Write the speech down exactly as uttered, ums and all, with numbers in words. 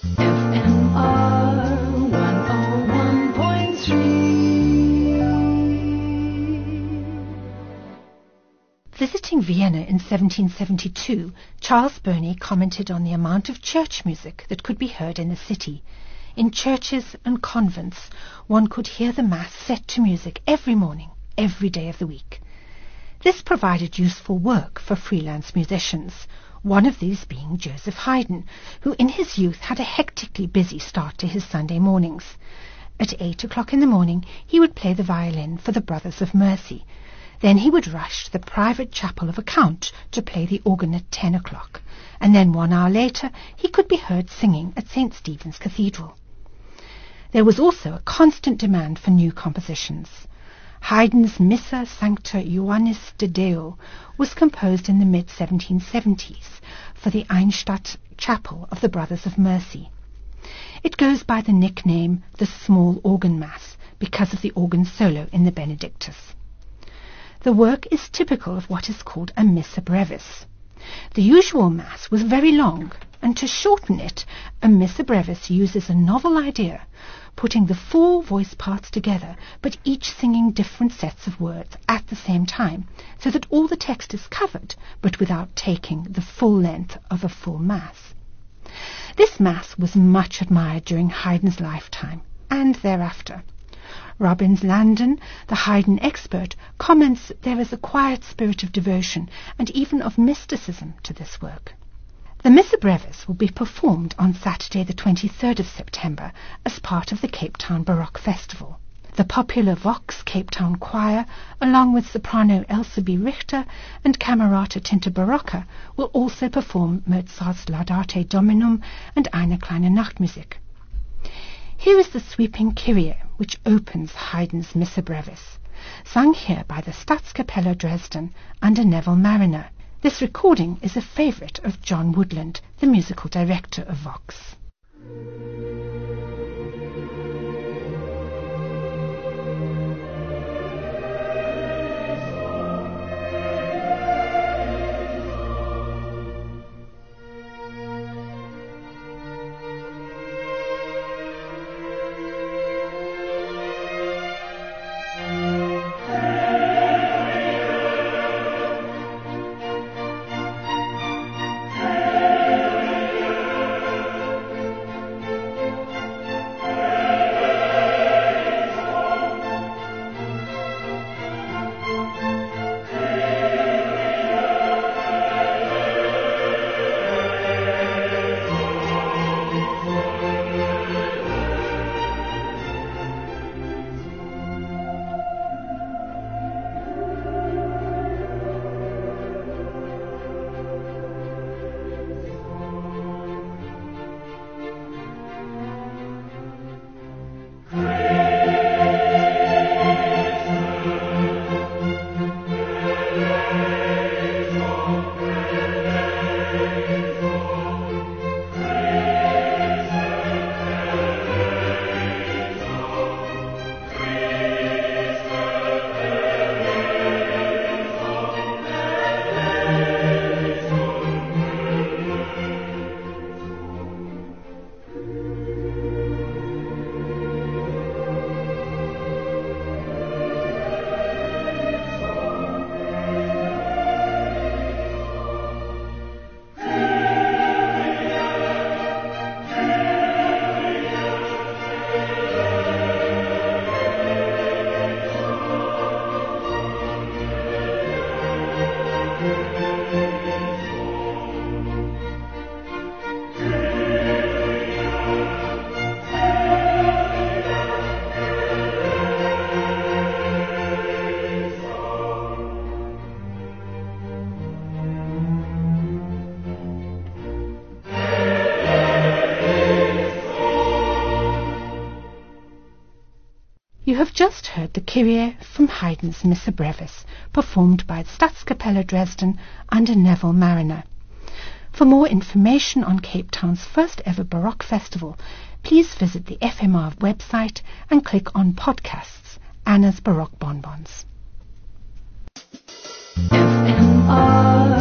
Visiting Vienna in seventeen seventy-two, Charles Burney commented on the amount of church music that could be heard in the city. In churches and convents, one could hear the Mass set to music every morning, every day of the week. This provided useful work for freelance musicians, one of these being Joseph Haydn, who in his youth had a hectically busy start to his Sunday mornings. At eight o'clock in the morning he would play the violin for the Brothers of Mercy. Then he would rush to the private chapel of a count to play the organ at ten o'clock, and then one hour later he could be heard singing at Saint Stephen's Cathedral. There was also a constant demand for new compositions. Haydn's Missa Sancta Ioannis de Deo was composed in the mid seventeen seventies for the Einnstadt Chapel of the Brothers of Mercy. It goes by the nickname the Small Organ Mass because of the organ solo in the Benedictus. The work is typical of what is called a Missa Brevis. The usual Mass was very long, and to shorten it, a Missa Brevis uses a novel idea, putting the four voice parts together, but each singing different sets of words at the same time, so that all the text is covered, but without taking the full length of a full Mass. This Mass was much admired during Haydn's lifetime, and thereafter. Robbins Landon, the Haydn expert, comments that there is a quiet spirit of devotion and even of mysticism to this work. The Missa Brevis will be performed on Saturday the twenty-third of September as part of the Cape Town Baroque Festival. The popular Vox Cape Town Choir, along with soprano Elsa B. Richter and Camerata Tinta Barocca, will also perform Mozart's Laudate Dominum and Eine kleine Nachtmusik. Here is the sweeping Kyrie, which opens Haydn's Missa Brevis, sung here by the Staatskapelle Dresden under Neville Marriner. This recording is a favourite of John Woodland, the musical director of Vox. You have just heard the Kyrie from Haydn's Missa Brevis, performed by the Staatskapelle Dresden under Neville Marriner. For more information on Cape Town's first ever Baroque Festival, please visit the F M R website and click on Podcasts, Anna's Baroque Bonbons. F M R